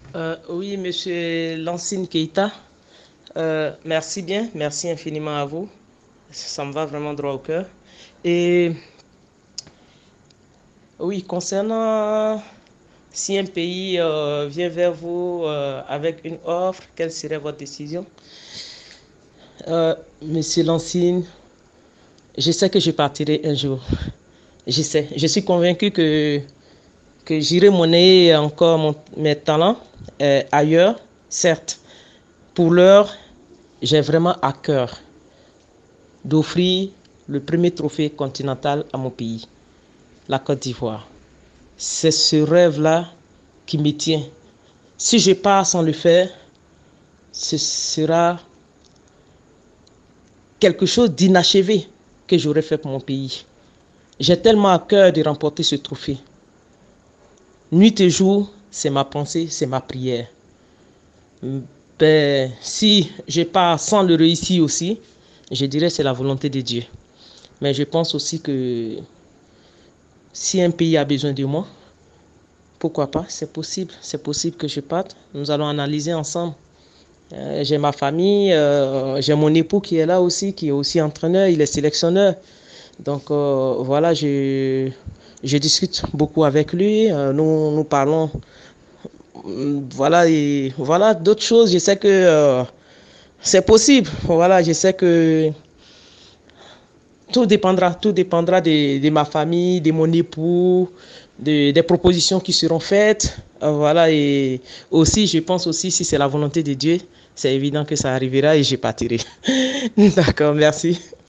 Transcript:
Oui, Monsieur Lansine Keita, merci bien, merci infiniment à vous. Ça me va vraiment droit au cœur. Et oui, concernant si un pays vient vers vous avec une offre, quelle serait votre décision? Monsieur Lansine, je sais que je partirai un jour. Je sais, je suis convaincu que j'irai monnayer encore mes talents ailleurs, certes. Pour l'heure, j'ai vraiment à cœur d'offrir le premier trophée continental à mon pays, la Côte d'Ivoire. C'est ce rêve-là qui me tient. Si je pars sans le faire, ce sera quelque chose d'inachevé que j'aurais fait pour mon pays. J'ai tellement à cœur de remporter ce trophée. Nuit et jour, c'est ma pensée, c'est ma prière. Ben, si je pars sans le réussir aussi, je dirais que c'est la volonté de Dieu. Mais je pense aussi que si un pays a besoin de moi, pourquoi pas, c'est possible que je parte. Nous allons analyser ensemble. J'ai ma famille, j'ai mon époux qui est là aussi, qui est aussi entraîneur, il est sélectionneur. Donc voilà, je discute beaucoup avec lui, nous parlons, voilà, et voilà d'autres choses. Je sais que c'est possible. Voilà, je sais que tout dépendra de ma famille, de mon époux, des propositions qui seront faites. Voilà, et aussi, je pense aussi, si c'est la volonté de Dieu, c'est évident que ça arrivera et je partirai. D'accord, merci.